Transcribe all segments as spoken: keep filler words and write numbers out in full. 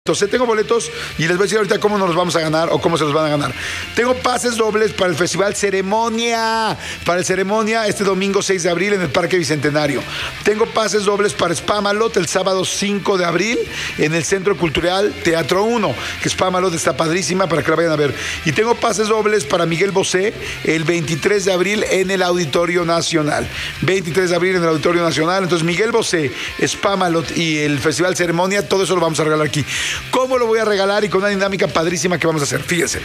Entonces tengo boletos y les voy a decir ahorita cómo nos los vamos a ganar o cómo se los van a ganar. Tengo pases dobles para el Festival Ceremonia, para el Ceremonia este domingo seis de abril en el Parque Bicentenario. Tengo pases dobles para Spamalot el sábado cinco de abril en el Centro Cultural Teatro uno, que Spamalot está padrísima para que la vayan a ver. Y tengo pases dobles para Miguel Bosé el veintitrés de abril en el Auditorio Nacional. veintitrés de abril en el Auditorio Nacional. Entonces Miguel Bosé, Spamalot y el Festival Ceremonia, todo eso lo vamos a regalar aquí. ¿Cómo lo voy a regalar? Y con una dinámica padrísima que vamos a hacer. Fíjense.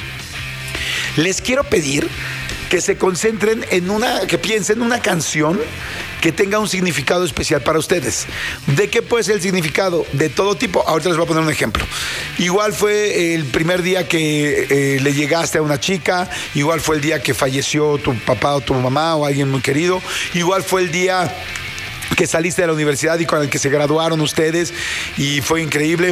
Les quiero pedir que se concentren en una, que piensen en una canción que tenga un significado especial para ustedes. ¿De qué puede ser el significado? De todo tipo. Ahorita les voy a poner un ejemplo. Igual fue el primer día que eh, le llegaste a una chica, igual fue el día que falleció tu papá o tu mamá o alguien muy querido, igual fue el día que saliste de la universidad y con el que se graduaron ustedes y fue increíble.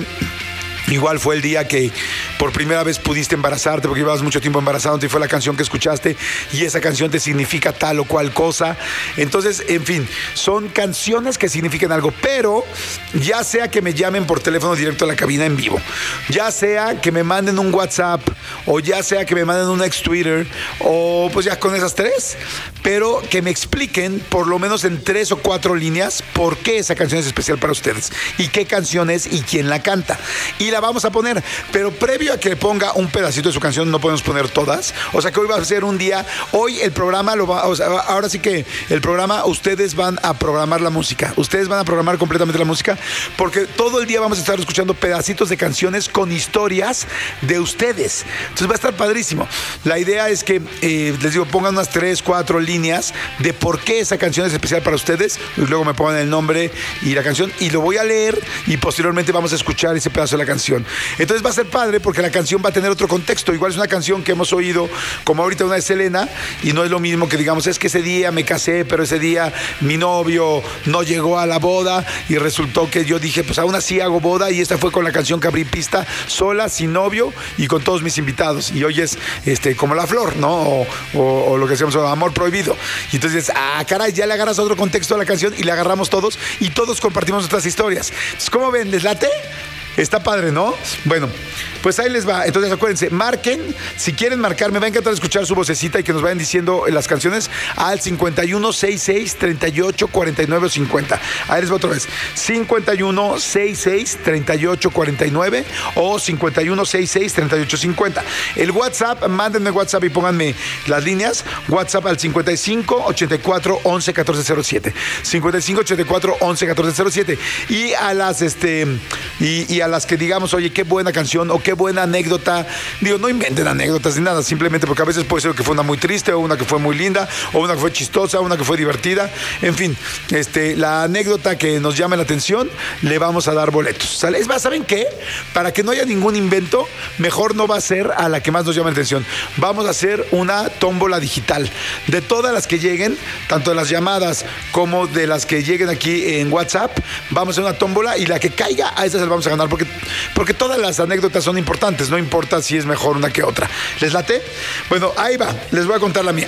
Igual fue el día que por primera vez pudiste embarazarte porque llevabas mucho tiempo embarazándote y fue la canción que escuchaste y esa canción te significa tal o cual cosa. Entonces, en fin, son canciones que significan algo, pero ya sea que me llamen por teléfono directo a la cabina en vivo, ya sea que me manden un WhatsApp o ya sea que me manden un ex Twitter o pues ya con esas tres, pero que me expliquen por lo menos en tres o cuatro líneas por qué esa canción es especial para ustedes y qué canción es y quién la canta. Y la vamos a poner, pero previo a que ponga un pedacito de su canción, no podemos poner todas, o sea que hoy va a ser un día, hoy el programa lo va, o sea, ahora sí que el programa, ustedes van a programar la música, ustedes van a programar completamente la música, porque todo el día vamos a estar escuchando pedacitos de canciones con historias de ustedes, entonces va a estar padrísimo. La idea es que, eh, les digo, pongan unas tres, cuatro líneas de por qué esa canción es especial para ustedes, y luego me pongan el nombre y la canción, y lo voy a leer, y posteriormente vamos a escuchar ese pedazo de la canción. Entonces va a ser padre porque la canción va a tener otro contexto. Igual es una canción que hemos oído, como ahorita una de Selena, y no es lo mismo que digamos, es que ese día me casé, pero ese día mi novio no llegó a la boda y resultó que yo dije, pues aún así hago boda, y esta fue con la canción que abrí pista, sola, sin novio y con todos mis invitados. Y hoy es este, como La Flor, ¿no? O, o, o lo que decíamos, Amor Prohibido. Y entonces, ah, caray, ya le agarras otro contexto a la canción y le agarramos todos y todos compartimos nuestras historias. Entonces, ¿cómo ven? ¿Les late? Está padre, ¿no? Bueno, pues ahí les va. Entonces acuérdense, marquen, si quieren marcar, me va a encantar escuchar su vocecita y que nos vayan diciendo las canciones al cincuenta y uno sesenta y seis treinta y ocho cuarenta y nueve cincuenta. Ahí les va otra vez, cincuenta y uno sesenta y seis treinta y ocho cuarenta y nueve o cincuenta y uno sesenta y seis treinta y ocho cincuenta. El WhatsApp, mándenme WhatsApp y pónganme las líneas. WhatsApp al cincuenta y cinco ochenta y cuatro once catorce cero siete. cincuenta y cinco ochenta y cuatro once catorce cero siete. Y a las este y, y a las que digamos, oye, qué buena canción o qué buena anécdota. Digo, no inventen anécdotas ni nada, simplemente porque a veces puede ser que fue una muy triste o una que fue muy linda o una que fue chistosa, una que fue divertida. En fin, este, la anécdota que nos llame la atención, le vamos a dar boletos. ¿Sale? Es más, ¿saben qué? Para que no haya ningún invento, mejor no va a ser a la que más nos llame la atención. Vamos a hacer una tómbola digital. De todas las que lleguen, tanto de las llamadas como de las que lleguen aquí en WhatsApp, vamos a hacer una tómbola y la que caiga, a esa se la vamos a ganar, porque Porque todas las anécdotas son importantes, no importa si es mejor una que otra. ¿Les late? Bueno, ahí va, les voy a contar la mía.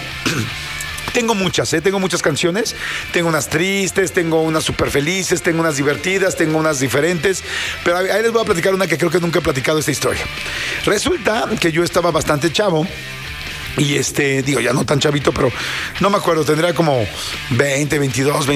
Tengo muchas, ¿eh? Tengo muchas canciones, tengo unas tristes, tengo unas súper felices, tengo unas divertidas, tengo unas diferentes, pero ahí les voy a platicar una que creo que nunca he platicado esta historia. Resulta que yo estaba bastante chavo. Y este, digo, ya no tan chavito, pero no me acuerdo, tendría como veinte, veintidós,